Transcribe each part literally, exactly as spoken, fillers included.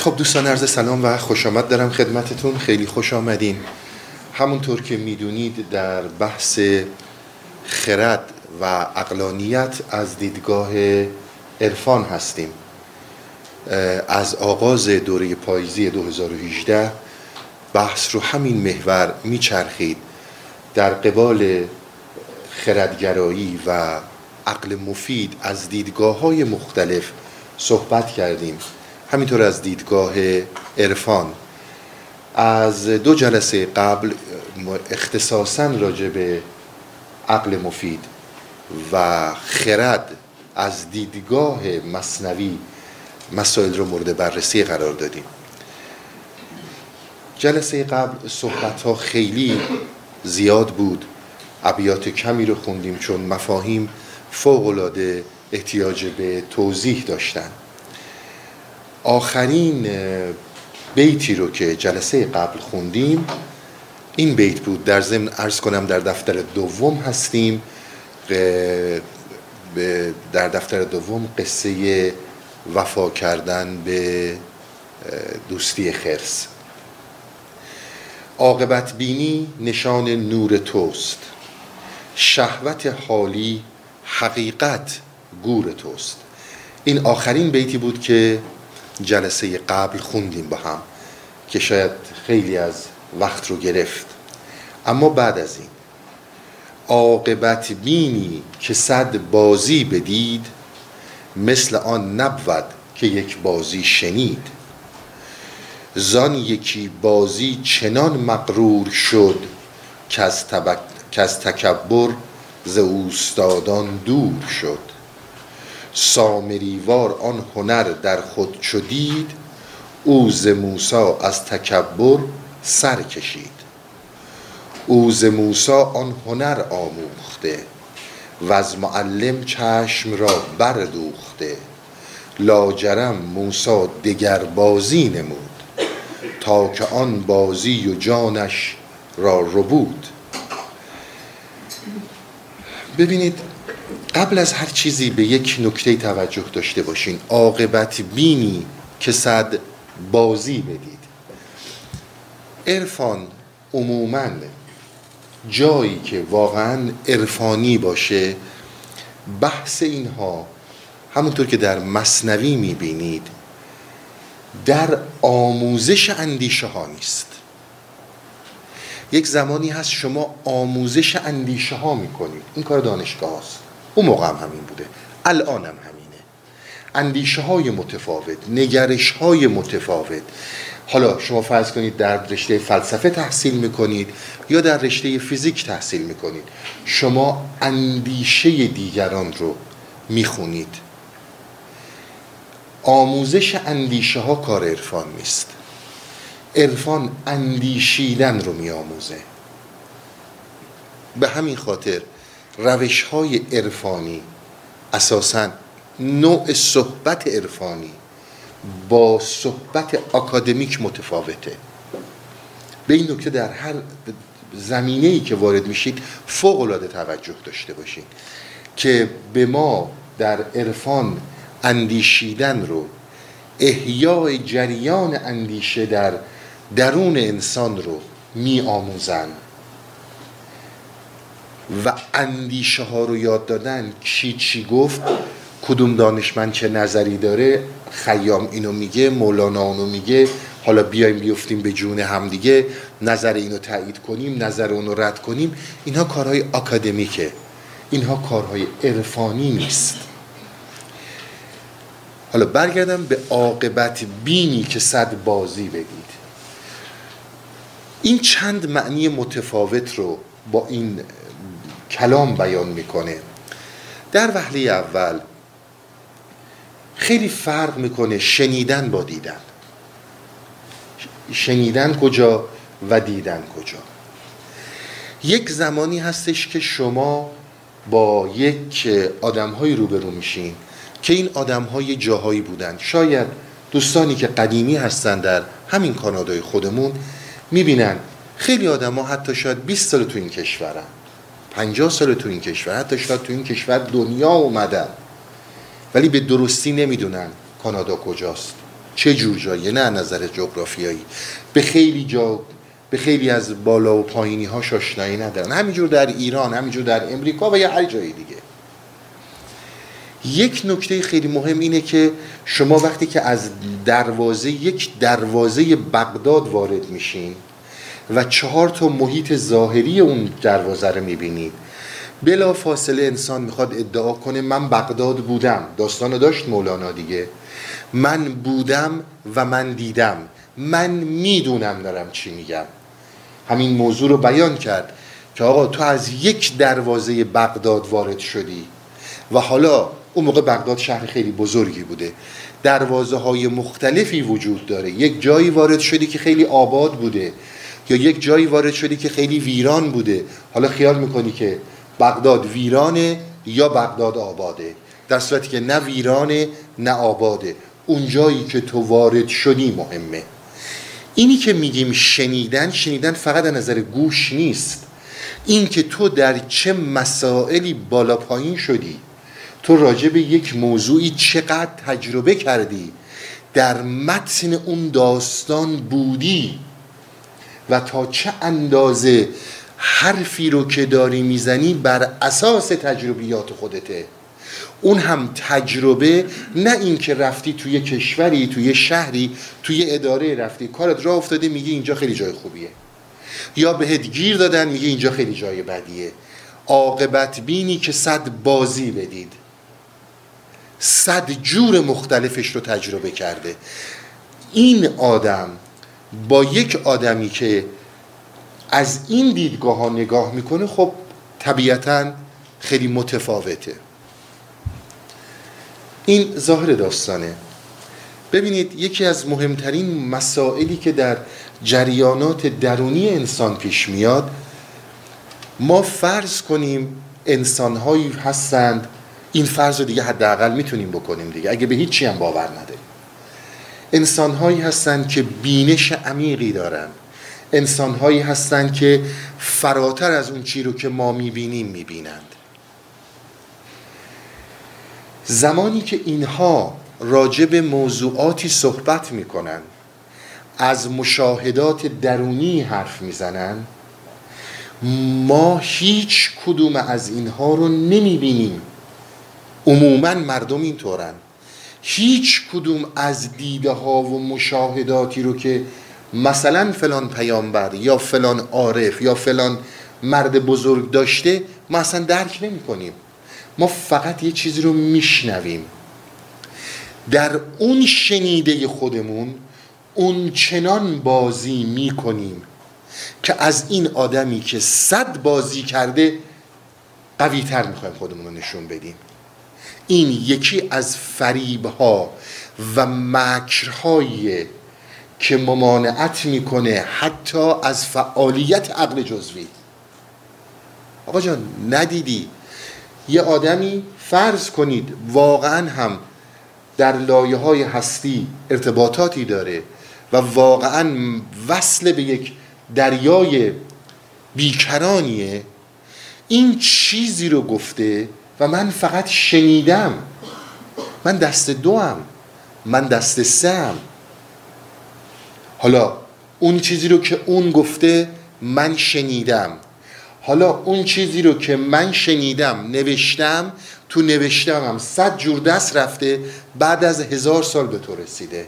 خب دوستان عرض سلام و خوش آمد دارم خدمتتون. خیلی خوش آمدین. همونطور که میدونید در بحث خرد و عقلانیت از دیدگاه عرفان هستیم. از آغاز دوره پاییزی دو هزار و هجده بحث رو همین محور میچرخید. در قبال خردگرایی و عقل مفید از دیدگاه‌های مختلف صحبت کردیم، همینطور از دیدگاه عرفان. از دو جلسه قبل اختصاصاً راجع به عقل مفید و خرد از دیدگاه مثنوی مسائل رو مورد بررسی قرار دادیم. جلسه قبل صحبت‌ها خیلی زیاد بود، ابیات کمی رو خوندیم چون مفاهیم فوق‌العاده احتیاج به توضیح داشتن. آخرین بیتی رو که جلسه قبل خوندیم این بیت بود. در ضمن عرض کنم در دفتر دوم هستیم. در دفتر دوم قصه وفا کردن به دوستی خرس. عاقبت بینی نشان نور توست، شهوت حالی حقیقت گور توست. این آخرین بیتی بود که جلسه قبل خوندیم با هم که شاید خیلی از وقت رو گرفت. اما بعد از این عاقبت بینی که صد بازی بدید، مثل آن نبود که یک بازی شنید. زان یکی بازی چنان مغرور شد که از, تبک... که از تکبر ز اوستادان دور شد. سامریوار آن هنر در خود چو دید، او ز موسی از تکبر سر کشید. او ز موسی آن هنر آموخته، و از معلم چشم را بردوخته. لاجرم موسی دگر بازی نمود، تا که آن بازی و جانش را ربود. ببینید، قبل از هر چیزی به یک نکته توجه داشته باشین. عاقبت بینی که صد بازی بدید. عرفان عموماً جایی که واقعاً عرفانی باشه، بحث اینها همونطور که در مثنوی میبینید در آموزش اندیشه ها نیست. یک زمانی هست شما آموزش اندیشه ها میکنید، این کار دانشگاه هست. اون موقع هم همین بوده، الان هم همینه. اندیشه های متفاوت، نگرش های متفاوت. حالا شما فرض کنید در رشته فلسفه تحصیل میکنید یا در رشته فیزیک تحصیل میکنید، شما اندیشه دیگران رو میخونید. آموزش اندیشه ها کار عرفان نیست. عرفان اندیشیدن رو میآموزه. به همین خاطر روش های عرفانی اساساً نوع صحبت عرفانی با صحبت اکادمیک متفاوته. به این نکته در هر زمینه‌ای که وارد میشید فوق‌العاده توجه داشته باشید که به ما در عرفان اندیشیدن رو، احیای جریان اندیشه در درون انسان رو می آموزن و اندیشه ها رو یاد دادن. کی چی گفت، کدوم دانشمند چه نظری داره، خیام اینو میگه، مولانا اونو میگه، حالا بیایم بیفتیم به جون هم دیگه، نظر اینو تایید کنیم، نظر اونو رد کنیم. اینها کارهای اکادمیکه، اینها کارهای عرفانی نیست. حالا برگردم به عاقبت بینی که صد بازی بدید. این چند معنی متفاوت رو با این کلام بیان میکنه. در وهله اول خیلی فرق میکنه شنیدن با دیدن. شنیدن کجا و دیدن کجا. یک زمانی هستش که شما با یک آدم‌های روبرو میشین که این آدم‌های جاهایی بودن. شاید دوستانی که قدیمی هستن در همین کانادای خودمون میبینن خیلی آدم‌ها حتی شاید بیست سال تو این کشورن، پنجاه سال تو این کشور، حتی شاید تو این کشور دنیا اومدن، ولی به درستی نمیدونن کانادا کجاست، چه جور جاییه، نه نظر جغرافیایی. به خیلی جا، به خیلی از بالا و پایینی هاش آشنایی ندارن، همینجور در ایران، همینجور در امریکا و یا هر جای دیگه. یک نکته خیلی مهم اینه که شما وقتی که از دروازه یک دروازه بغداد وارد میشین و چهار تا محیط ظاهری اون دروازه رو میبینید، بلا فاصله انسان میخواد ادعا کنه من بغداد بودم. داستانو داشت مولانا دیگه، من بودم و من دیدم، من میدونم دارم چی میگم. همین موضوع رو بیان کرد که آقا تو از یک دروازه بغداد وارد شدی و حالا اون موقع بغداد شهر خیلی بزرگی بوده، دروازه های مختلفی وجود داره. یک جایی وارد شدی که خیلی آباد بوده یا یک جایی وارد شدی که خیلی ویران بوده. حالا خیال میکنی که بغداد ویرانه یا بغداد آباده، در صورتی که نه ویرانه نه آباده. اون جایی که تو وارد شدی مهمه. اینی که میگیم شنیدن، شنیدن فقط از نظر گوش نیست. این که تو در چه مسائلی بالا پایین شدی، تو راجع به یک موضوعی چقدر تجربه کردی، در متن اون داستان بودی و تا چه اندازه حرفی رو که داری میزنی بر اساس تجربیات خودته. اون هم تجربه، نه این که رفتی توی کشوری، توی شهری، توی اداره رفتی، کارت راه افتاده میگی اینجا خیلی جای خوبیه، یا بهت گیر دادن میگی اینجا خیلی جای بدیه. عاقبت بینی که صد بازی بدید، صد جور مختلفش رو تجربه کرده. این آدم با یک آدمی که از این دیدگاه ها نگاه میکنه، خب طبیعتاً خیلی متفاوته. این ظاهر داستانه. ببینید یکی از مهمترین مسائلی که در جریانات درونی انسان پیش میاد، ما فرض کنیم انسانهایی هستند، این فرض رو دیگه حداقل میتونیم بکنیم دیگه اگه به هیچی هم باور نداریم، انسانهایی هستند که بینش عمیقی دارن، انسانهایی هستند که فراتر از اون چی رو که ما میبینیم میبینند. زمانی که اینها راجع به موضوعاتی صحبت میکنن، از مشاهدات درونی حرف میزنن، ما هیچ کدوم از اینها رو نمیبینیم. عموما مردم اینطورن، هیچ کدوم از دیده ها و مشاهداتی رو که مثلا فلان پیامبر یا فلان عارف یا فلان مرد بزرگ داشته ما اصلا درک نمی کنیم. ما فقط یه چیزی رو میشنویم. در اون شنیده خودمون اون چنان بازی میکنیم که از این آدمی که صد بازی کرده قوی تر میخوایم خودمون رو نشون بدیم. این یکی از فریبها و مکرهایی که ممانعت میکنه حتی از فعالیت عقل جزوی. آقا جان ندیدی یه آدمی فرض کنید واقعا هم در لایه‌های هستی ارتباطاتی داره و واقعا وصل به یک دریای بیکرانیه، این چیزی رو گفته و من فقط شنیدم، من دست دوام، من دست سه‌ام. حالا اون چیزی رو که اون گفته من شنیدم، حالا اون چیزی رو که من شنیدم نوشتم، تو نوشتم هم صد جور دست رفته، بعد از هزار سال به تو رسیده.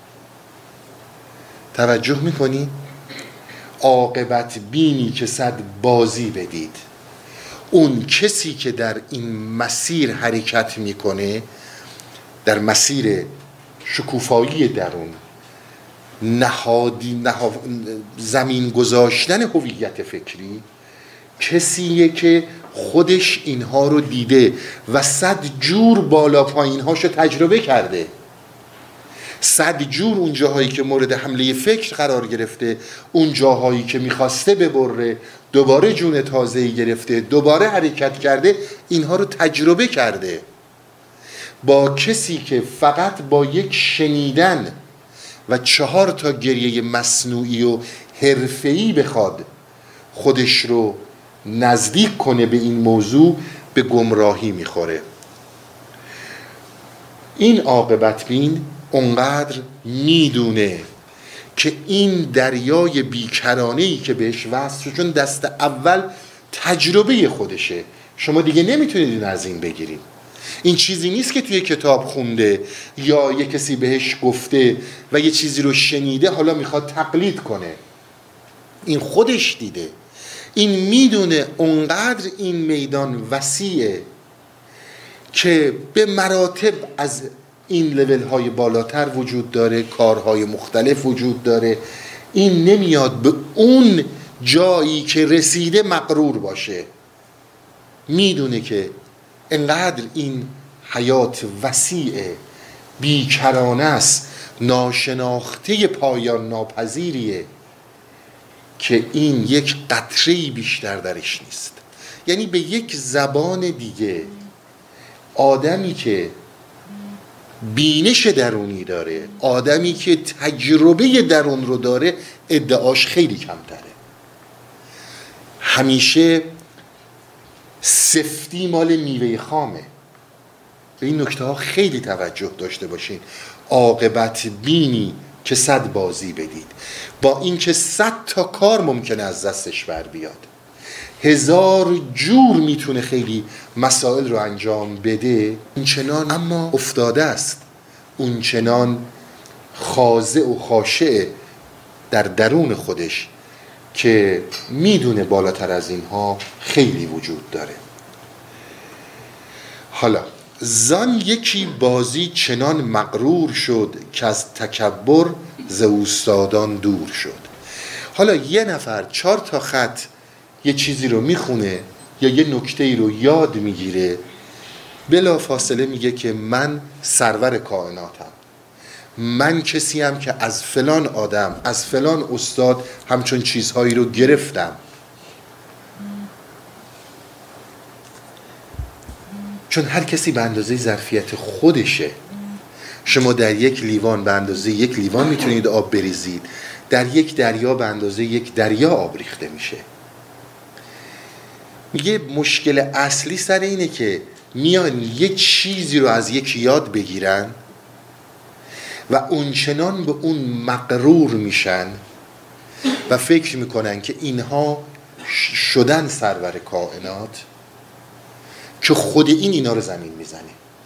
توجه میکنی؟ عاقبت بینی که صد بازی بدید. اون کسی که در این مسیر حرکت میکنه، در مسیر شکوفایی درون، نهادی نها... زمین گذاشتن هویت فکری، کسیه که خودش اینها رو دیده و صد جور بالا پایین هاشو تجربه کرده، صد جور اون جاهایی که مورد حمله فکر قرار گرفته، اون جاهایی که میخواسته ببره دوباره جون تازه‌ای گرفته، دوباره حرکت کرده، اینها رو تجربه کرده. با کسی که فقط با یک شنیدن و چهار تا گریه مصنوعی و حرفه‌ای بخواد خودش رو نزدیک کنه به این موضوع، به گمراهی میخوره. این عاقبت بین اونقدر میدونه که این دریای بیکرانه‌ای که بهش وصل شد، چون دست اول تجربه خودشه، شما دیگه نمیتونید این از این بگیرید. این چیزی نیست که توی کتاب خونده یا یه کسی بهش گفته و یه چیزی رو شنیده حالا میخواد تقلید کنه. این خودش دیده، این میدونه اونقدر این میدان وسیعه که به مراتب از این لول های بالاتر وجود داره، کارهای مختلف وجود داره. این نمیاد به اون جایی که رسیده مغرور باشه، میدونه که انقدر این حیات وسیعه، بیکرانه است، ناشناخته پایان ناپذیریه که این یک قطره‌ای بیشتر درش نیست. یعنی به یک زبان دیگه آدمی که بینش درونی داره، آدمی که تجربه درون رو داره، ادعاش خیلی کمتره. همیشه سفتی مال میوه خامه. به این نکته ها خیلی توجه داشته باشین. عاقبت بینی که صد بازی بدید، با این که صد تا کار ممکنه از دستش بر بیاد، هزار جور میتونه خیلی مسائل رو انجام بده، اون چنان اما افتاده است، اون چنان خاضع و خاشع در درون خودش که میدونه بالاتر از اینها خیلی وجود داره. حالا زان یکی بازی چنان مغرور شد که از تکبر ز اوستادان دور شد. حالا یه نفر چهار تا خط یه چیزی رو میخونه یا یه نکته‌ای رو یاد میگیره، بلا فاصله میگه که من سرور کائناتم، من کسی هم که از فلان آدم، از فلان استاد همچون چیزهایی رو گرفتم. چون هر کسی به اندازه ظرفیت خودشه. شما در یک لیوان به اندازه یک لیوان میتونید آب بریزید، در یک دریا به اندازه یک دریا آب ریخته میشه. میگه مشکل اصلی سر اینه که میان یک چیزی رو از یک یاد بگیرن و اونچنان به اون مغرور میشن و فکر میکنن که اینها شدن سرور کائنات که خود این اینا رو زمین میزنه.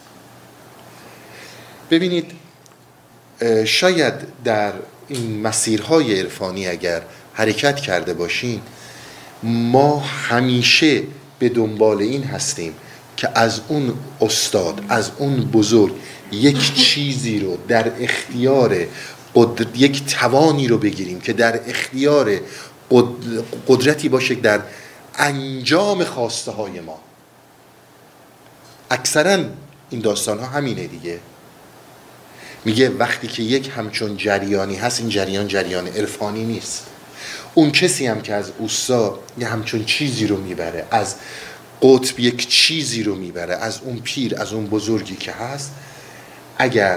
ببینید شاید در این مسیرهای عرفانی اگر حرکت کرده باشین، ما همیشه به دنبال این هستیم که از اون استاد، از اون بزرگ یک چیزی رو در اختیار قدر... یک توانی رو بگیریم که در اختیار قد... قدرتی باشه در انجام خواسته های ما. اکثرا این داستان ها همینه دیگه. میگه وقتی که یک همچون جریانی هست، این جریان جریان عرفانی نیست. اون کسی هم که از اوستا یه همچون چیزی رو میبره، از قطب یک چیزی رو میبره، از اون پیر، از اون بزرگی که هست، اگر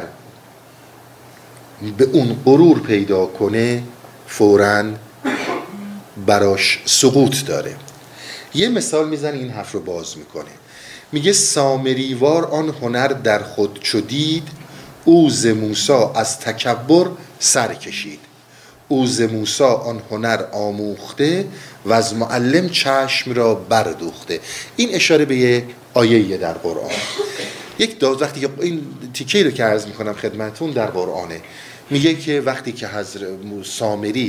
به اون غرور پیدا کنه فوراً براش سقوط داره. یه مثال میزنه این حرف رو باز میکنه. میگه سامریوار آن هنر در خود چو دید، او ز موسی از تکبر سر کشید. او ز موسی آن هنر آموخته، و از معلم چشم را بردوخته. این اشاره به یه آیه در قرآن. یک داز وقتی که این تیکه رو که عرض میکنم خدمتون در قرآنه، میگه که وقتی که حضرت سامری،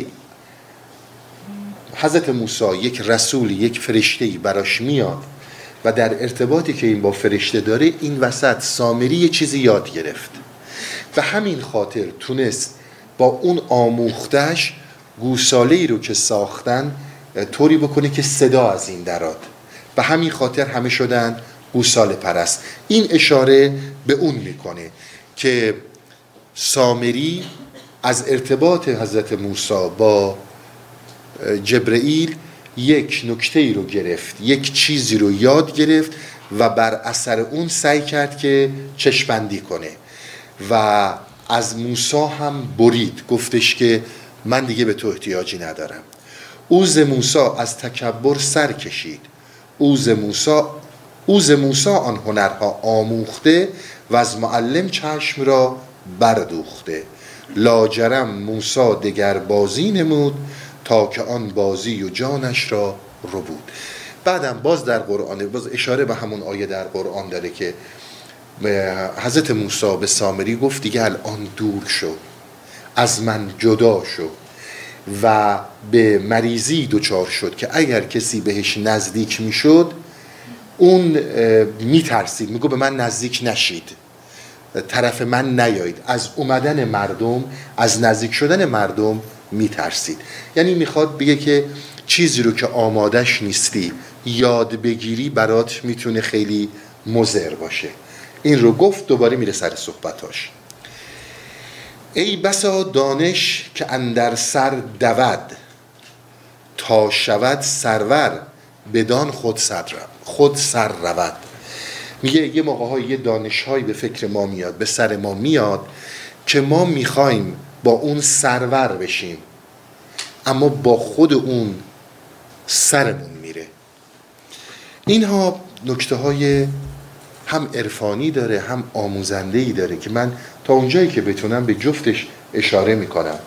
حضرت موسی یک رسول، یک فرشته‌ای براش میاد و در ارتباطی که این با فرشته داره، این وسط سامری یه چیزی یاد گرفت و همین خاطر تونست با اون آموختش گوساله‌ای رو که ساختن طوری بکنه که صدا از این دراد، و همین خاطر همه شدن گوساله پرست. این اشاره به اون میکنه که سامری از ارتباط حضرت موسی با جبرئیل یک نکته‌ای رو گرفت، یک چیزی رو یاد گرفت و بر اثر اون سعی کرد که چشم‌بندی کنه و از موسی هم برید، گفتش که من دیگه به تو احتیاجی ندارم. او ز موسی از تکبر سر کشید، او ز موسی او ز موسی آن هنرها آموخته، و از معلم چشم را بردوخته. لاجرم موسی دگر بازی نمود، تا که آن بازی و جانش را رو بود. بعدم باز در قرآن باز اشاره به همون آیه در قرآن داره که حضرت موسی به سامری گفت دیگه الان دور شو، از من جدا شو، و به مریضی دچار شد که اگر کسی بهش نزدیک میشد اون میترسید، میگو به من نزدیک نشید، طرف من نیایید، از اومدن مردم، از نزدیک شدن مردم میترسید. یعنی میخواد بگه که چیزی رو که آمادش نیستی یاد بگیری برات میتونه خیلی مضر باشه. این رو گفت، دوباره میره سر صحبتاش. ای بسا دانش که اندر سر دود، تا شود سرور بدان خود سر خود سر رود. میگه یه موقع های یه دانش هایی به فکر ما میاد، به سر ما میاد که ما میخوایم با اون سرور بشیم، اما با خود اون سرمون میره. اینها نکته های هم عرفانی داره هم آموزنده‌ای داره که من تا اونجایی که بتونم به جفتش اشاره میکنم.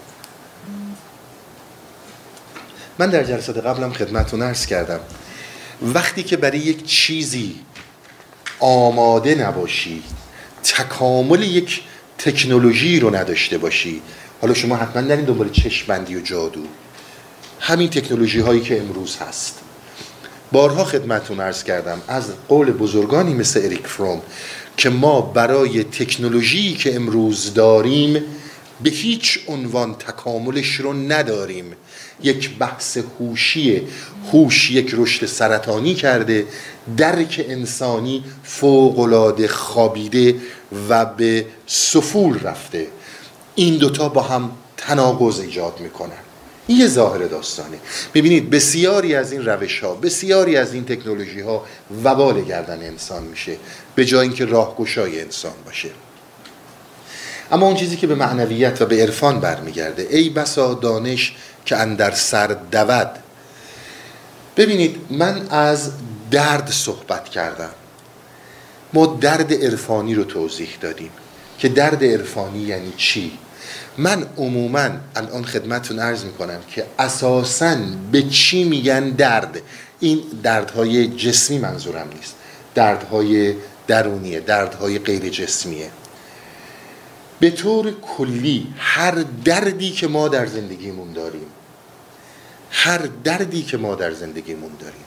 من در جلسات قبلم خدمتتون عرض کردم وقتی که برای یک چیزی آماده نباشی، تکامل یک تکنولوژی رو نداشته باشی، حالا شما حتما نرین دنبال چشم‌بندی و جادو، همین تکنولوژی هایی که امروز هست. بارها خدمتتون عرض کردم از قول بزرگانی مثل اریک فروم که ما برای تکنولوژی که امروز داریم به هیچ عنوان تکاملش رو نداریم. یک بحث هوشیه، هوش یک رشد سرطانی کرده، درک انسانی فوق‌العاده خوابیده و به سفول رفته. این دوتا با هم تناقض ایجاد میکنن. این یه ظاهر داستانه. ببینید بسیاری از این روش ها، بسیاری از این تکنولوژی ها وبال گردن انسان میشه به جای اینکه راهگشای انسان باشه. اما اون چیزی که به معنویت و به عرفان برمیگرده، ای بسا دانش که اندر سر دود. ببینید من از درد صحبت کردم، ما درد عرفانی رو توضیح دادیم که درد عرفانی یعنی چی. من عموماً الان خدمتتون عرض میکنم که اساساً به چی میگن درد. این دردهای جسمی منظورم نیست، دردهای درونیه، دردهای غیر جسمیه. به طور کلی هر دردی که ما در زندگیمون داریم، هر دردی که ما در زندگیمون داریم،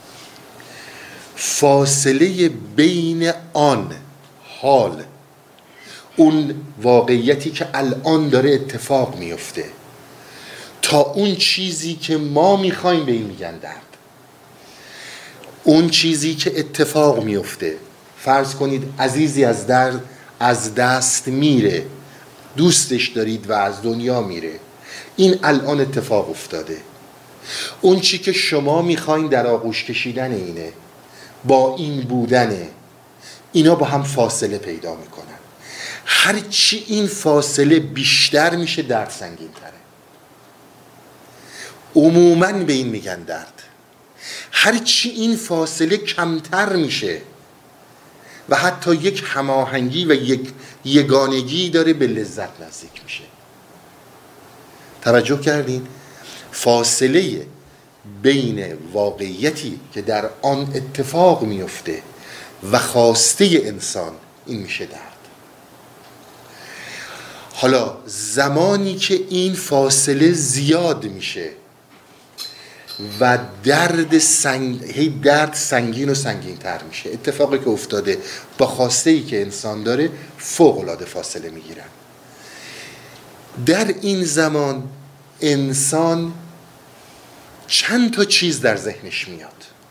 فاصله بین آن حال، اون واقعیتی که الان داره اتفاق میفته، تا اون چیزی که ما میخوایم به این میگن درد. اون چیزی که اتفاق میفته، فرض کنید عزیزی از درد از دست میره، دوستش دارید و از دنیا میره، این الان اتفاق افتاده. اون چی که شما میخواین در آغوش کشیدن اینه، با این بودنه، اینا با هم فاصله پیدا میکنن. هر چی این فاصله بیشتر میشه درد سنگین تره. عموماً به این میگن درد. هر چی این فاصله کمتر میشه و حتی یک هماهنگی و یک یگانگی داره، به لذت نزدیک میشه. توجه کردین؟ فاصله بین واقعیتی که در آن اتفاق میفته و خواسته انسان، این میشه درد. حالا زمانی که این فاصله زیاد میشه و درد سنگ... هی درد سنگین و سنگین تر میشه، اتفاقی که افتاده با خواسته ای که انسان داره فوق العاده فاصله میگیرن. در این زمان انسان چند تا چیز در ذهنش میاد.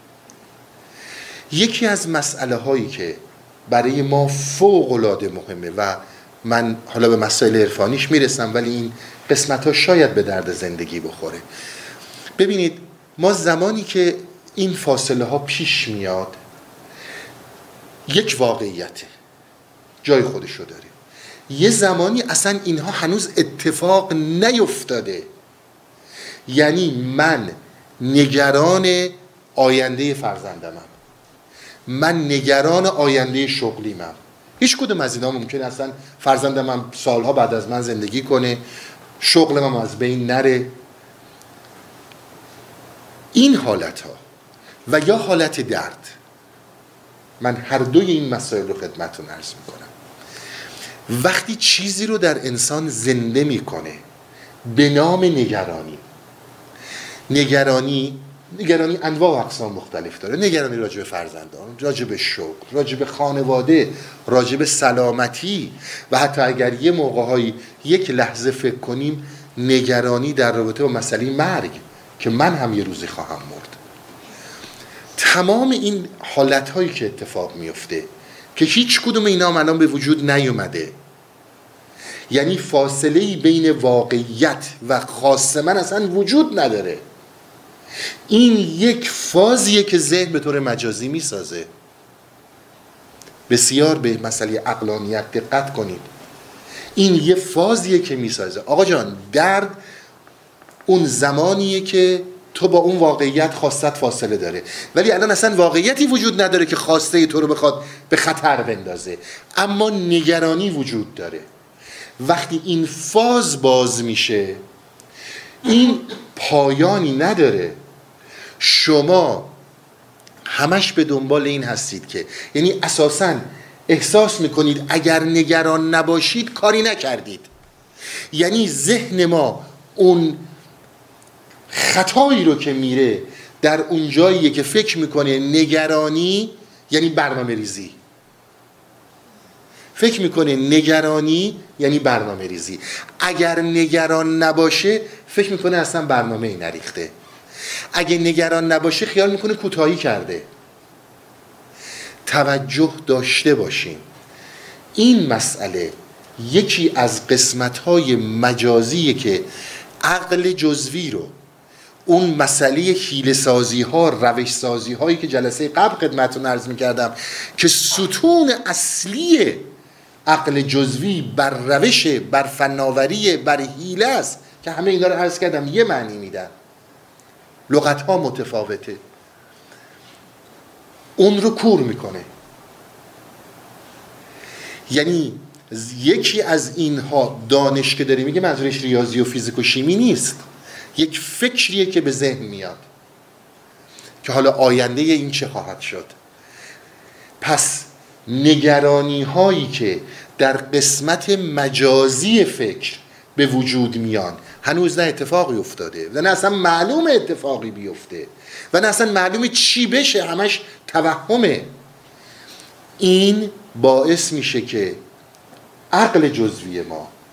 یکی از مسئله هایی که برای ما فوق العاده مهمه و من حالا به مسائل عرفانیش میرسم ولی این قسمت ها شاید به درد زندگی بخوره. ببینید ما زمانی که این فاصله ها پیش میاد، یک واقعیته، جای خودشو داره. یه زمانی اصلا اینها هنوز اتفاق نیفتاده. یعنی من نگران آینده فرزندمم، من نگران آینده شغلیمم، هیچ کدوم از اینا ممکنه اصلا فرزندم هم سالها بعد از من زندگی کنه، شغلم هم از بین نره. این حالت ها و یا حالت درد، من هر دوی این مسائل رو خدمتتون عرض میکنم. وقتی چیزی رو در انسان زنده میکنه به نام نگرانی، نگرانی نگرانی انواع و اقسام مختلف داره. نگرانی راجع به فرزندان، راجع به شغل، راجع به خانواده، راجع به سلامتی و حتی اگر یه موقع‌هایی یک لحظه فکر کنیم نگرانی در رابطه با مسئله مرگ که من هم یه روزی خواهم مرد. تمام این حالت‌هایی که اتفاق میفته که هیچ کدوم اینا هم الان به وجود نیومده، یعنی فاصله‌ای بین واقعیت و خاص من اصلا وجود نداره. این یک فازیه که ذهن به طور مجازی میسازه. بسیار به مسئله عقلانیت دقت کنید. این یه فازیه که میسازه. آقا جان، درد اون زمانیه که تو با اون واقعیت خواستت فاصله داره، ولی الان اصلا واقعیتی وجود نداره که خواسته تو رو بخواد به خطر بندازه، اما نگرانی وجود داره. وقتی این فاز باز میشه این پایانی نداره. شما همش به دنبال این هستید که، یعنی اساساً احساس میکنید اگر نگران نباشید کاری نکردید. یعنی ذهن ما اون خطایی رو که میره در اون جاییه که فکر میکنه نگرانی یعنی برنامه ریزی. فکر میکنه نگرانی یعنی برنامه ریزی. اگر نگران نباشه فکر میکنه اصلا برنامه ای نریخته. اگه نگران نباشه خیال میکنه کوتاهی کرده. توجه داشته باشیم این مسئله یکی از قسمت‌های مجازیه که عقل جزوی رو، اون مسئله حیله‌سازی ها، روش سازی هایی که جلسه قبل خدمتتون عرض می‌کردم که ستون اصلی عقل جزوی بر روش، بر فناوری، بر حیله است که همه اینا رو عرض کردم یه معنی میدن، لغت ها متفاوته، اون رو کور میکنه. یعنی یکی از اینها دانش که داری میگه منظورش ریاضی و فیزیک و شیمی نیست، یک فکریه که به ذهن میاد که حالا آینده این چه خواهد شد. پس نگرانی هایی که در قسمت مجازی فکر به وجود میان هنوز نه اتفاقی افتاده و نه اصلا معلوم اتفاقی بیفته و نه اصلا معلوم چی بشه، همش توهمه. این باعث میشه که عقل جزوی ما